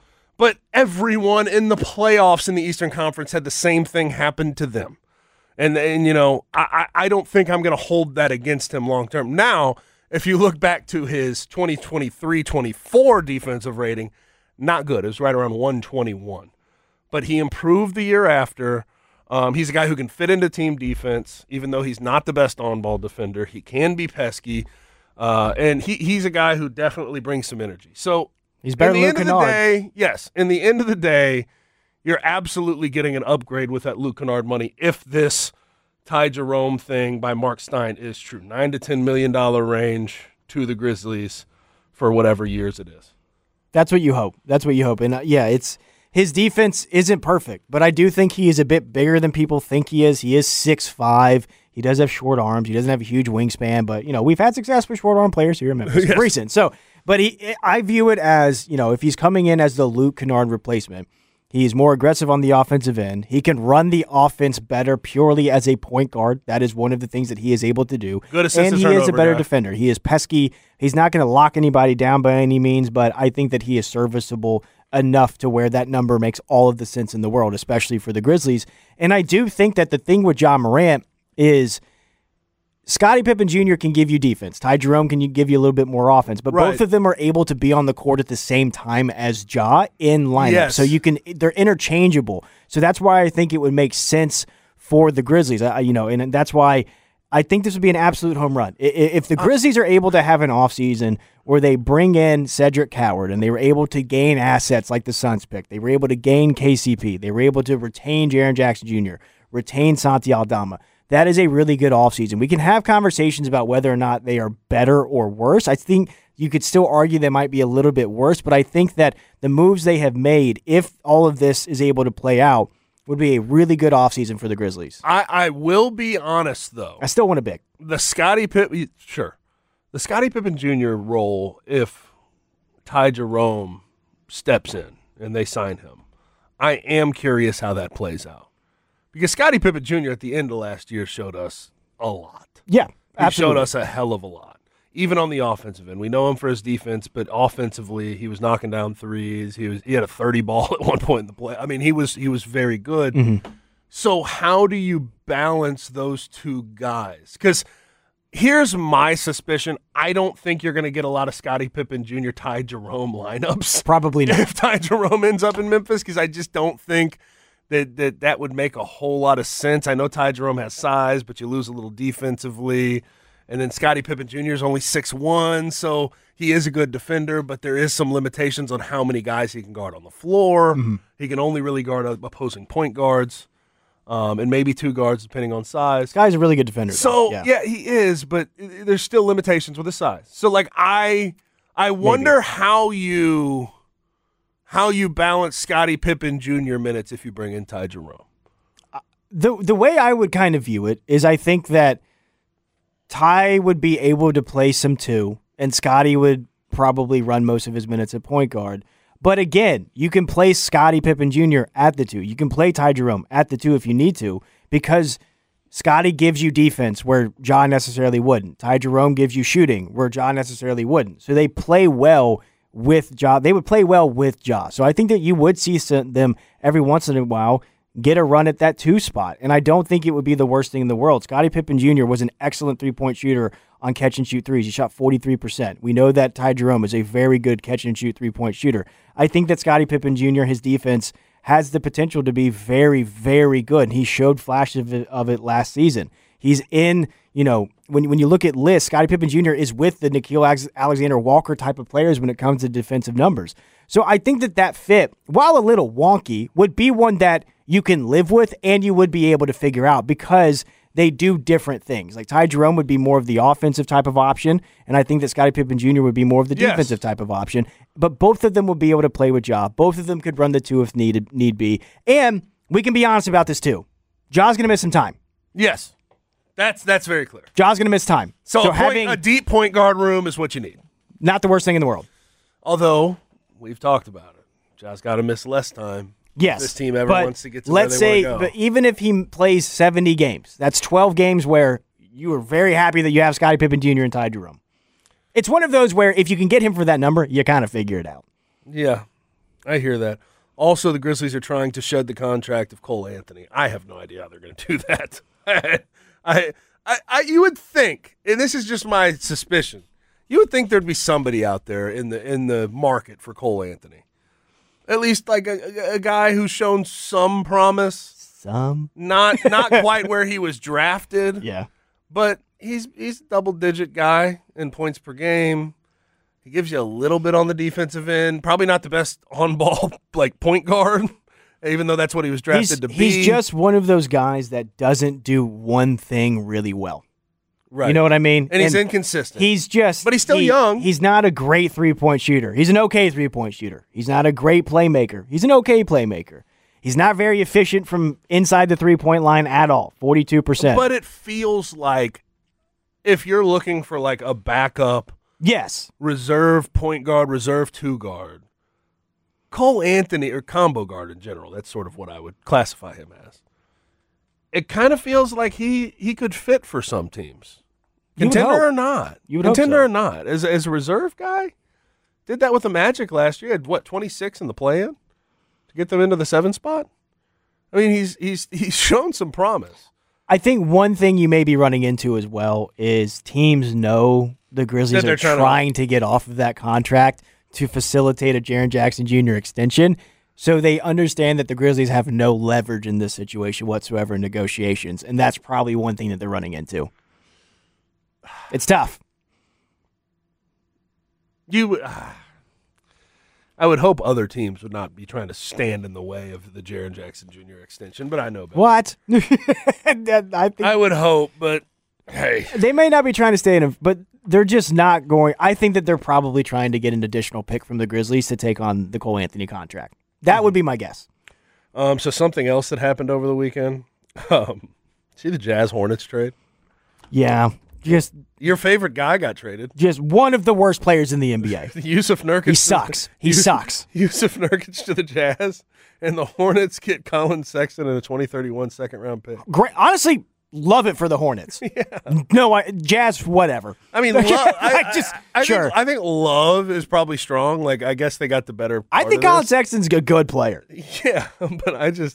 But everyone in the playoffs in the Eastern Conference had the same thing happen to them. And, and you know, I, I don't think I'm going to hold that against him long term. Now, if you look back to his twenty twenty-three twenty-four defensive rating, not good. It was right around one twenty-one. But he improved the year after. Um, he's a guy who can fit into team defense, even though he's not the best on-ball defender. He can be pesky. Uh, and he he's a guy who definitely brings some energy. So he's better in than the Luke end of Kennard. the day, yes, in the end of the day, you're absolutely getting an upgrade with that Luke Kennard money if this Ty Jerome thing by Mark Stein is true. Nine to ten million dollar range to the Grizzlies for whatever years it is. That's what you hope. That's what you hope. And uh, yeah, it's his defense isn't perfect, but I do think he is a bit bigger than people think he is. He is six five. He does have short arms. He doesn't have a huge wingspan, but you know we've had success with short arm players here in Memphis. Yes. Recent. So, but he, I view it as you know if he's coming in as the Luke Kennard replacement. He's more aggressive on the offensive end. He can run the offense better purely as a point guard. That is one of the things that he is able to do. Good assist and to he turnover is a better guy. defender. He is pesky. He's not going to lock anybody down by any means, but I think that he is serviceable enough to where that number makes all of the sense in the world, especially for the Grizzlies. And I do think that the thing with Ja Morant is Scottie Pippen Junior can give you defense. Ty Jerome can give you a little bit more offense, but Right. both of them are able to be on the court at the same time as Ja in lineup. Yes. So you can they're interchangeable. So that's why I think it would make sense for the Grizzlies. I, you know, and that's why I think this would be an absolute home run. I- If the Grizzlies are able to have an offseason where they bring in Cedric Coward and they were able to gain assets like the Suns pick, they were able to gain K C P, they were able to retain Jaren Jackson Junior, retain Santi Aldama. That is a really good offseason. We can have conversations about whether or not they are better or worse. I think you could still argue they might be a little bit worse, but I think that the moves they have made, if all of this is able to play out, would be a really good offseason for the Grizzlies. I, I will be honest, though. I still want a big. The Scottie Pippen, sure. The Scottie Pippen Junior role, if Ty Jerome steps in and they sign him, I am curious how that plays out. Because Scottie Pippen Junior at the end of last year showed us a lot. Yeah, He absolutely. showed us a hell of a lot. Even on the offensive end. We know him for his defense, but offensively, he was knocking down threes. He was he had a thirty ball at one point in the play. I mean, he was he was very good. Mm-hmm. So how do you balance those two guys? Because here's my suspicion. I don't think you're going to get a lot of Scottie Pippen Junior Ty Jerome lineups. Probably not. If Ty Jerome ends up in Memphis, because I just don't think that, that that would make a whole lot of sense. I know Ty Jerome has size, but you lose a little defensively. And then Scottie Pippen Junior is only six one, so he is a good defender, but there is some limitations on how many guys he can guard on the floor. Mm-hmm. He can only really guard opposing point guards, um, and maybe two guards depending on size. This guy's a really good defender. So, though. yeah. he is, but there's still limitations with his size. So, like, I I wonder how you how you balance Scottie Pippen Junior minutes if you bring in Ty Jerome. The the way I would kind of view it is I think that Ty would be able to play some two, and Scottie would probably run most of his minutes at point guard. But again, you can play Scottie Pippen Junior at the two. You can play Ty Jerome at the two if you need to, because Scottie gives you defense where Ja necessarily wouldn't. Ty Jerome gives you shooting where Ja necessarily wouldn't. So they play well with Ja. They would play well with Ja. So I think that you would see some, them every once in a while get a run at that two spot. And I don't think it would be the worst thing in the world. Scottie Pippen Junior was an excellent three-point shooter on catch-and-shoot threes. He shot forty-three percent. We know that Ty Jerome is a very good catch-and-shoot three-point shooter. I think that Scottie Pippen Junior, his defense, has the potential to be very, very good. And he showed flashes of it, of it last season. He's in, you know, when, when you look at lists, Scottie Pippen Junior is with the Nickeil Alexander-Walker type of players when it comes to defensive numbers. So I think that that fit, while a little wonky, would be one that you can live with and you would be able to figure out because they do different things. Like Ty Jerome would be more of the offensive type of option, and I think that Scottie Pippen Junior would be more of the Yes. defensive type of option. But both of them would be able to play with Ja. Both of them could run the two if needed need be. And we can be honest about this too. Ja's going to miss some time. Yes, that's that's very clear. Ja's going to miss time. So, a, point, having a deep point guard room is what you need. not the worst thing in the world. Although, we've talked about it. Ja's got to miss less time. Yes, This team ever but wants to get to let's where say, they want to go. but even if he plays seventy games, that's twelve games where you are very happy that you have Scottie Pippen Junior and Ty Jerome. It's one of those where if you can get him for that number, you kind of figure it out. Yeah, I hear that. Also, the Grizzlies are trying to shed the contract of Cole Anthony. I have no idea how they're going to do that. I, I, I, you would think, and this is just my suspicion, you would think there'd be somebody out there in the in the market for Cole Anthony. At least like a, a guy who's shown some promise. Some. Not not quite where he was drafted. Yeah. But he's he's a double-digit guy in points per game. He gives you a little bit on the defensive end. Probably not the best on-ball like point guard, even though that's what he was drafted he's, to be. He's just one of those guys that doesn't do one thing really well. Right. You know what I mean? And he's and inconsistent. He's just But he's still he, young. He's not a great three-point shooter. He's an okay three-point shooter. He's not a great playmaker. He's an okay playmaker. He's not very efficient from inside the three-point line at all, forty-two percent. But it feels like if you're looking for like a backup, yes, reserve point guard, reserve two guard, Cole Anthony, or combo guard in general, that's sort of what I would classify him as. It kind of feels like he, he could fit for some teams. Contender or not. You would Contender hope so. or not. As, as a reserve guy, did that with the Magic last year. Had, what, twenty-six in the play-in to get them into the seven spot? I mean, he's he's he's shown some promise. I think one thing you may be running into as well is teams know the Grizzlies are trying, trying to, to get off of that contract to facilitate a Jaren Jackson Junior extension. So they understand that the Grizzlies have no leverage in this situation whatsoever in negotiations, and that's probably one thing that they're running into. It's tough. You, uh, I would hope other teams would not be trying to stand in the way of the Jaren Jackson Junior extension, but I know better. What? I think I would hope, but hey. They may not be trying to stay in, but they're just not going. I think that they're probably trying to get an additional pick from the Grizzlies to take on the Cole Anthony contract. That mm-hmm. would be my guess. Um, so something else that happened over the weekend. Um, see the Jazz Hornets trade? Yeah. Just your favorite guy got traded. Just one of the worst players in the N B A. Jusuf Nurkic. He sucks. He Jusuf, sucks. Jusuf Nurkic to the Jazz, and the Hornets get Colin Sexton and a twenty thirty-one second round pick. Great. Honestly, love it for the Hornets. Yeah. No, I, Jazz, whatever. I mean, love, I, I just I, I sure. Think, I think love is probably strong. Like, I guess they got the better. I think of Colin this. Sexton's a good player. Yeah, but I just,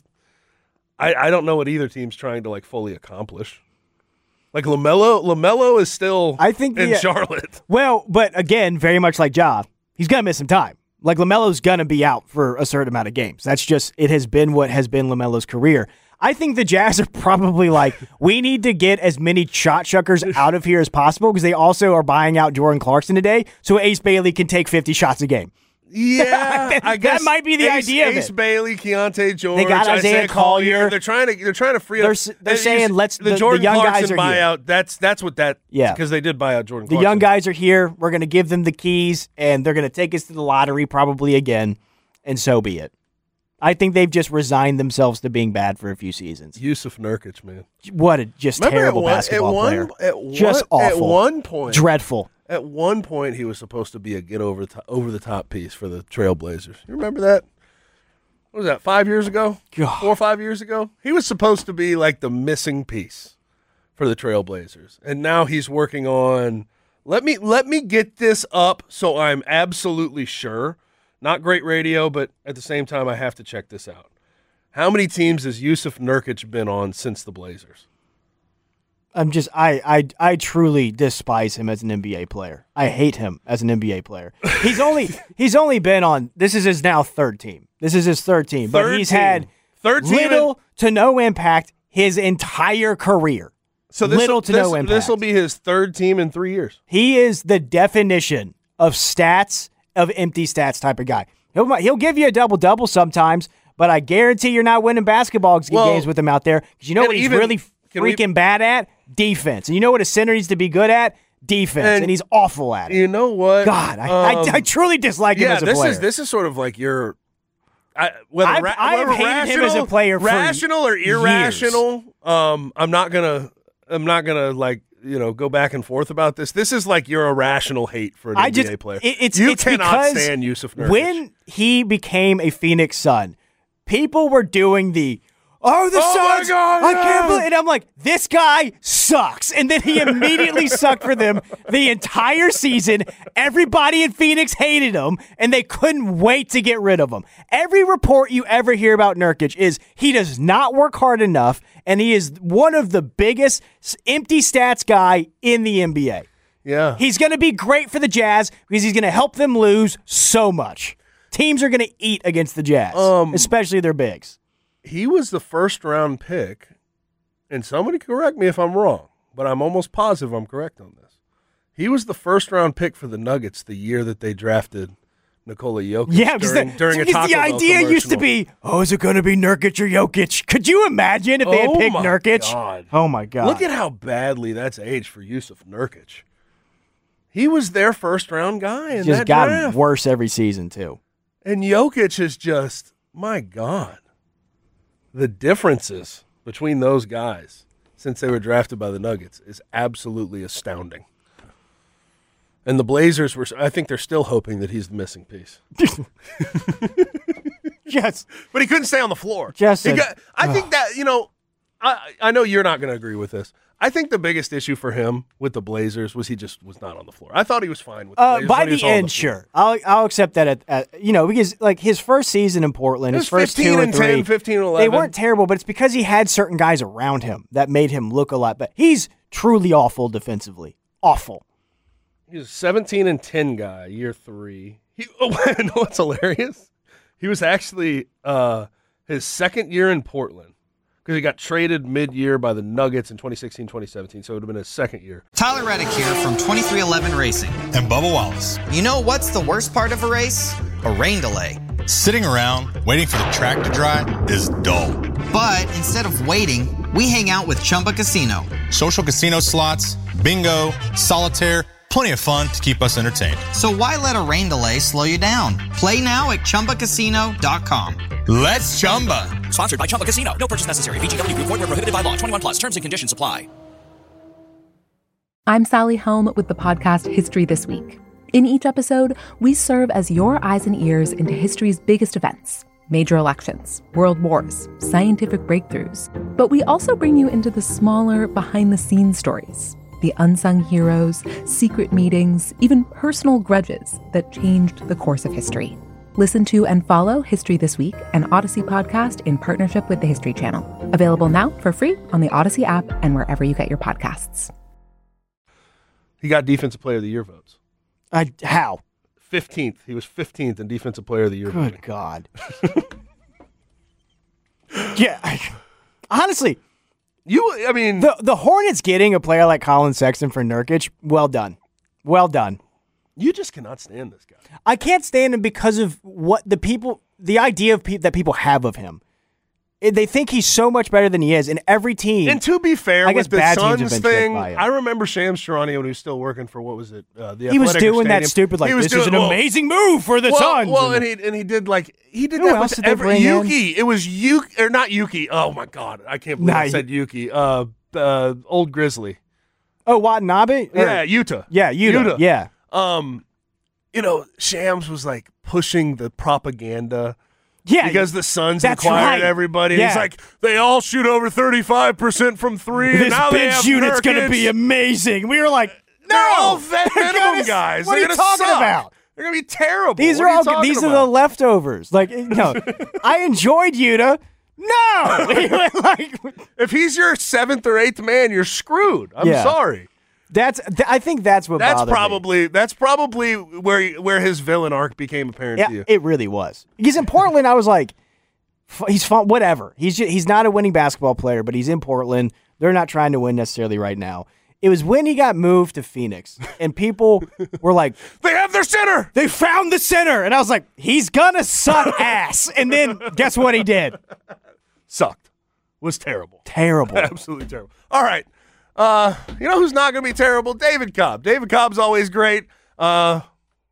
I, I don't know what either team's trying to like fully accomplish. Like LaMelo, LaMelo is still I think in the, Charlotte. Well, but again, very much like Ja, he's going to miss some time. Like LaMelo's going to be out for a certain amount of games. That's just, it has been what has been LaMelo's career. I think the Jazz are probably like, we need to get as many shot chuckers out of here as possible because they also are buying out Jordan Clarkson today so Ace Bailey can take fifty shots a game. Yeah, that, I guess that might be the Ace, idea Ace of it. Bailey, Keontae George, they got Isaiah, Isaiah Collier. Collier. They're trying to they're trying to free they're, up. They're they, saying let's the, the, Jordan the young Clarkson guys are buyout. here. That's that's what that yeah because they did buy out Jordan. The Clarkson. young guys are here. We're going to give them the keys, and they're going to take us to the lottery probably again, and so be it. I think they've just resigned themselves to being bad for a few seasons. Jusuf Nurkic, man, what a just Remember terrible at one, basketball at one, player. At one, just awful. At one point, dreadful. At one point, he was supposed to be a get over the, over the top piece for the Trailblazers. You remember that? What was that? Five years ago? God. Four or five years ago? He was supposed to be like the missing piece for the Trailblazers, and now he's working on. Let me let me get this up so I'm absolutely sure. Not great radio, but at the same time, I have to check this out. How many teams has Jusuf Nurkic been on since the Blazers? I'm just I, I I truly despise him as an N B A player. I hate him as an N B A player. He's only he's only been on this is his now third team. This is his third team, but Third he's team. had Third team little in- to no impact his entire career. So this little to this, no impact. This will be his third team in three years. He is the definition of stats of empty stats type of guy. He'll he'll give you a double double sometimes, but I guarantee you're not winning basketball games Well, with him out there because you know what he's even- really can we- freaking bad at? Defense. And you know what a center needs to be good at? Defense. And, And he's awful at it. You know what? God, I, Um, I, I truly dislike him yeah, as a this player. is this is sort of like your. I, whether I've- ra- I've whether hated him rational, as a player for rational or years. irrational. Um, I'm not gonna. I'm not gonna like you know go back and forth about this. This is like your irrational hate for an I N B A just, player. it- it's, you it's cannot because stand Jusuf Nurkic. when he became a Phoenix Sun, people were doing the, Oh, the oh Suns! My God, I yeah. can't believe. And I'm like, this guy sucks. And then he immediately sucked for them the entire season. Everybody in Phoenix hated him, and they couldn't wait to get rid of him. Every report you ever hear about Nurkic is he does not work hard enough, and he is one of the biggest empty stats guy in the N B A. Yeah. He's going to be great for the Jazz because he's going to help them lose so much. Teams are going to eat against the Jazz, um, especially their bigs. He was the first round pick, and somebody correct me if I'm wrong, but I'm almost positive I'm correct on this. He was the first round pick for the Nuggets the year that they drafted Nikola Jokic. Yeah, during, the, during a because Taco the Bell idea commercial. used to be, oh, is it going to be Nurkic or Jokic? Could you imagine if they had Oh picked my Nurkic? God. Oh my God! Look at how badly that's aged for Yusuf Nurkic. He was their first round guy in just that gotten draft. worse every season too. And Jokic is just, my God, the differences between those guys since they were drafted by the Nuggets is absolutely astounding. And the Blazers were, I think they're still hoping that he's the missing piece. Yes. But he couldn't stay on the floor. Just He a- got, I think Ugh. that, you know, I, I know you're not going to agree with this. I think the biggest issue for him with the Blazers was he just was not on the floor. I thought he was fine with the Uh, Blazers by when he was the on end, the floor. sure, I'll I'll accept that. At, at you know because like his first season in Portland, It his was first fifteen two or and three, ten, fifteen and they eleven. weren't terrible, but it's because he had certain guys around him that made him look a lot better. He's truly awful defensively, awful. He was a seventeen and ten guy, year three. He, oh, you know what's hilarious? He was actually uh, his second year in Portland because he got traded mid-year by the Nuggets in twenty sixteen twenty seventeen, so it would have been his second year. Tyler Reddick here from twenty-three eleven Racing. And Bubba Wallace. You know what's the worst part of a race? A rain delay. Sitting around waiting for the track to dry is dull. But instead of waiting, we hang out with Chumba Casino. Social casino slots, bingo, solitaire, plenty of fun to keep us entertained. So why let a rain delay slow you down? Play now at Chumba Casino dot com. Let's Chumba. Sponsored by Chumba Casino. No purchase necessary. V G W Group. Void where prohibited by law. twenty-one plus. Terms and conditions apply. I'm Sally Helm with the podcast History This Week. In each episode, we serve as your eyes and ears into history's biggest events. Major elections, world wars, scientific breakthroughs. But we also bring you into the smaller, behind-the-scenes stories. The unsung heroes, secret meetings, even personal grudges that changed the course of history. Listen to and follow History This Week, an Odyssey podcast in partnership with the History Channel. Available now for free on the Odyssey app and wherever you get your podcasts. He got Defensive Player of the Year votes. I, how? fifteenth. He was fifteenth in Defensive Player of the Year Good voting. God. Yeah. I- honestly, You, I mean, the the Hornets getting a player like Colin Sexton for Nurkic, well done. Well done. you just cannot stand this guy. I can't stand him because of what the people, the idea of pe- that people have of him. It- They think he's so much better than he is, and every team. And to be fair, I guess with the bad teams have Suns been tricked thing, by him. I remember Shams Charania when he was still working for, what was it? Uh, the He was Athletic or doing that Stadium. stupid, like, He was this is doing- an well, amazing move for the well, Suns. Well, And- and he and he did like he did You know that who else with did they every bring in? Yuki. It was Yuki or not Yuki. Oh my God, I can't believe Nah, I said Yuki. Uh, uh, old Grizzly. Oh, Watanabe? Or- Yeah, Utah. Yeah, Utah. Yeah. Um, you know, Shams was like pushing the propaganda. Yeah, because the Suns that's acquired right. everybody. Yeah. He's like, they all shoot over thirty-five percent from three. This and now they bench have unit's going to Nurkic. be amazing. We were like, no. They're all vet They're minimum gonna- guys. What They're are you gonna talking suck. about? They're going to be terrible. These What are you all. talking These are about? the leftovers. Like, you know, I enjoyed Utah. No, like, if he's your seventh or eighth man, you're screwed. I'm Yeah. sorry. That's. Th- I think that's what. That's bothered me. probably that's probably where where his villain arc became apparent Yeah, to you. it really was. Because in Portland, I was like, f- he's fun. Whatever. He's just, he's not a winning basketball player, but he's in Portland. They're not trying to win necessarily right now. It was when he got moved to Phoenix, and people were like, they have their center. They found the center, and I was like, he's gonna suck ass. And then guess what he did? Sucked. Was terrible. Terrible. Absolutely terrible. All right. Uh, you know who's not going to be terrible? David Cobb. David Cobb's always great. Uh,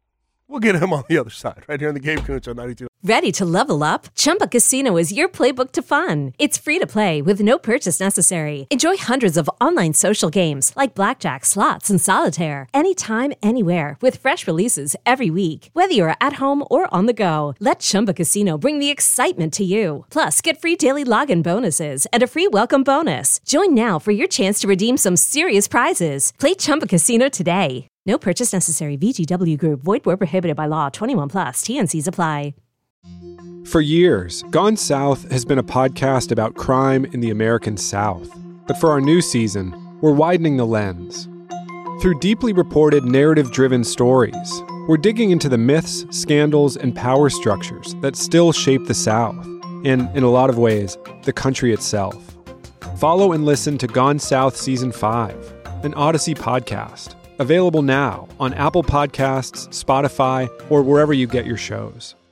We'll get him on the other side, right here on the Gabe Kuhn Show, ninety-two. Ready to level up? Chumba Casino is your playbook to fun. It's free to play with no purchase necessary. Enjoy hundreds of online social games like blackjack, slots, and solitaire anytime, anywhere with fresh releases every week. Whether you're at home or on the go, let Chumba Casino bring the excitement to you. Plus, get free daily login bonuses and a free welcome bonus. Join now for your chance to redeem some serious prizes. Play Chumba Casino today. No purchase necessary. V G W Group. Void where prohibited by law. twenty-one plus. T N Cs apply. For years, Gone South has been a podcast about crime in the American South. But for our new season, we're widening the lens. Through deeply reported, narrative-driven stories, we're digging into the myths, scandals, and power structures that still shape the South, and, in a lot of ways, the country itself. Follow and listen to Gone South Season five, an Odyssey podcast, available now on Apple Podcasts, Spotify, or wherever you get your shows.